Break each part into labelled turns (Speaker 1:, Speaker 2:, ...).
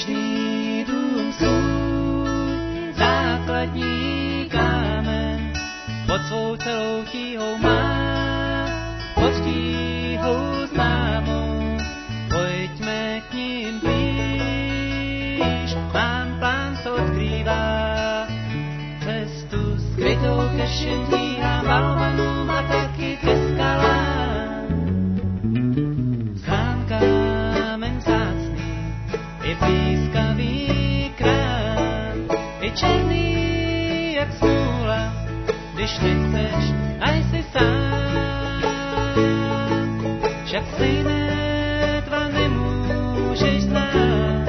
Speaker 1: každý dům svůj základní kámen pod svou celou tíhou má, pod tíhou známou, pojďme k ním blíž. Mám plán, co odkrývá cestu skrytou ke všem tíhám, balvanům a taky ke skalám. Znám kámen vzácný, je blízkavý krám, je černý jak smůla, když nechceš a jsi sám. Však stejné dva nemůžeš znát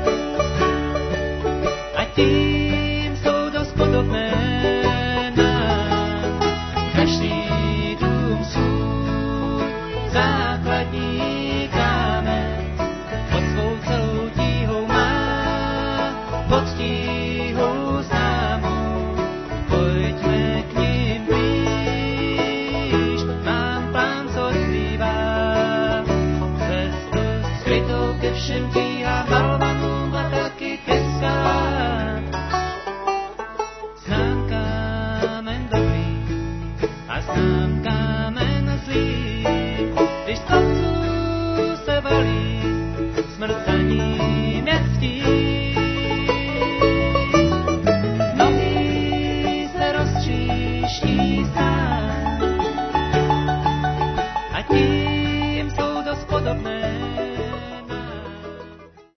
Speaker 1: a tím jsou dost podobné nám. Každý dům svůj základní kámen pod svou celou tíhou má, pod tíhou